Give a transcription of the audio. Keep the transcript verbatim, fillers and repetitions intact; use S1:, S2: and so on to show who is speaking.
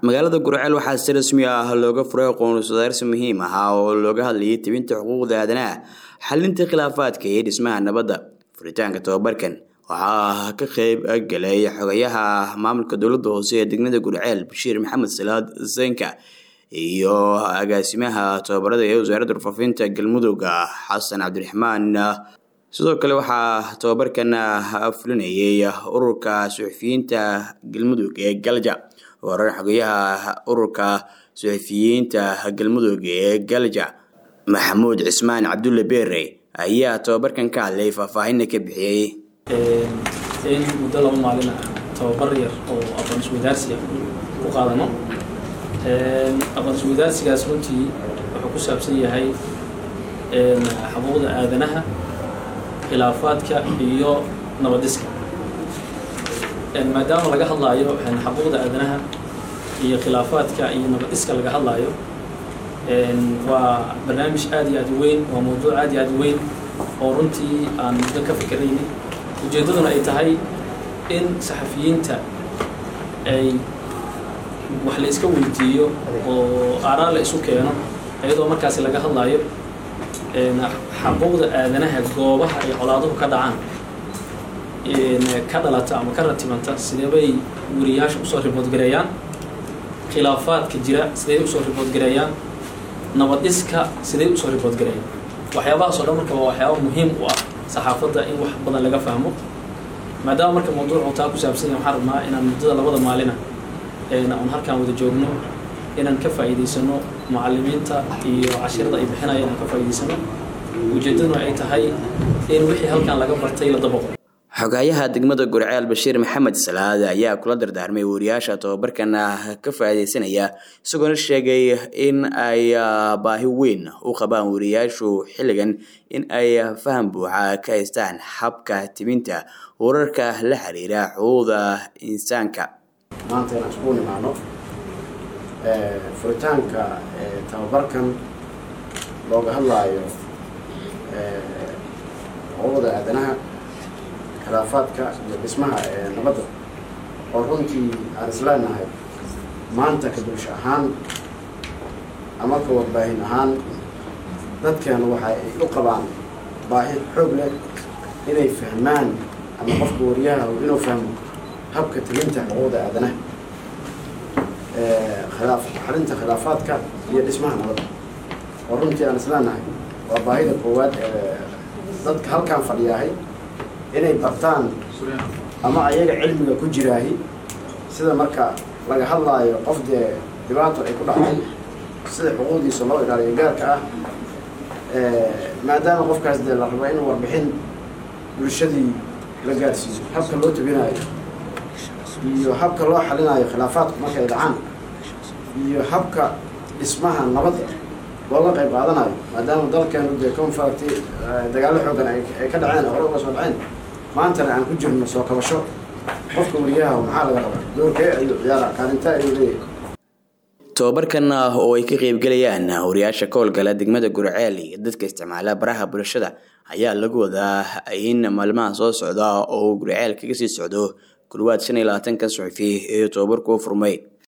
S1: magaalada Gurceel waxaa si rasmi ah looga furay qoonsudaarsi muhiim ah oo looga hadlayay tibinta xuquuqda aadanaha, xalinta khilaafaadka iyo dhismaha nabadda. Furitaanka tababarkan waxaa ka qayb galay xogayaha maamulka dowladda hoose ee degmada Gurceel Bashiir Maxamed Salaad Zaynka iyo agaasimaha tababarada ee wasaaradda warfaafinta Galmudug Xasan Cabdiraxmaan. sidoo kale waxaa tababarkan fulinayay ururka suxufiyiinta Galmudug ee Galja. warar xogayaha ururka suxufiyiinta Galmudug ee Galja Maxamuud Cismaan Cabdulle Beere ayaa tababarkan ka hadlay faahfaahin ka bixiyay
S2: in muddo laba maalin ah tababar yar oo aqoon isweydaarsi ku qaadano. aqoon isweydaarsigaas runtii wuxuu ku saabsan yahay xuquuqda aadanaha, khilaafaadka iyo nabadiska. maadaama laga hadlayo xuquuqda aadanaha iyo khilaafaadka iyo nabadiska laga hadlayo, waa barnaamij aad iyo aad u weyn, waa mowduuc aad iyo aad u weyn oo runtii aan muddo ka fikiraynay. ujeedaduna ay tahay in saxafiyiinta ay wax la iska weydiiyo oo aaraa la isu keeno iyadoo markaasi laga hadlayo xuquuqda aadanaha goobaha ay colaaduhu ka dhacaan ka dhalata ama ka ratibanta sidee bay wariyaasha usoo ribood gareeyaan, khilaafaadka jira sidee usoo ribood gareeyaan, nabadiska sidee usoo ribood gareeyaan. waxyaabahaas oo dhan marka waa waxyaabo muhiim u ah saxaafadda in wax badan laga fahmo. maadaama marka mawduucu taa ku saabsan yahay, waxaan rabnaa inaan muddada labada maalina aan halkaan wada joogno, inaan ka faa'iidaysano macallimiinta iyo casharada ay bixinayaan, inaan ka faa'iidaysano. ujeedaduna ay tahay in wixii halkaan laga bartay la dabaqo.
S1: xogayaha degmada Gurceel Bashiir Maxamed Salaad ayaa kula dardaarmay wariyaasha tababarkan ka faa'iideysanaya, isagoo sheegay in ay baahi weyn u qabaan wariyaashu xilligan in ay faham buuxa ka haystaan habka tibinta wararka la xiriira xuquuqda insaanka.
S3: maanta inaan isku nimaano furitaanka tababarkan looga hadlayo xuquuqda aadanaha, khilaafaadka iyo dhismaha nabadda, oo runtii aan isleenahay maanta ka bulsho ahaan ama ka warbaahin ahaan dadkeena waxa ay u qabaan baahi xoog leh inay fahmaan ama qofka wariyaha inuu fahmo habka tibinta xuquuqda aadanaha, khilaaf xalinta khilaafaadka iyo dhismaha nabadda. oo runtii aan isleenahay waa baahida koowaad ee dadka halkaan fadhiyahay inay bartaan ama ayaga cilmiga ku jiraahi, sida marka laga hadlaayo qof dee dhibaato ay ku dhacday sida xuquuqdiisa loo ilaaliyo gaarka ah, maadaama qofkaas dee la rabo inuu warbixin bulshadii la gaarsiiyo, habka loo tebinayo iyo habka loo xalinayo khilaafaadku marka ay dhacaan iyo habka dhismaha nabadda looga qayb qaadanayo. maadaama dalkeenu dee konfurti dagaallo xoogan ay ka dhaceen, hore uga soo dhaceen, maantana aan ku jirno soo kabasho. qofka wariyaha maxaa laga rabaa, doorkee ayuu ciyaara, kaalinta ayuu leeyahay.
S1: tababarkan oo ay ka qayb galayaan wariyaasha ka howlgala degmada Gurceel iyo dadka isticmaala baraha bulshada ayaa lagu wadaa in maalmaha soo socda oo Gurceel kaga sii socdo ku dhawaad shan iyo labaatan ka suxufi ee tababarku furmay.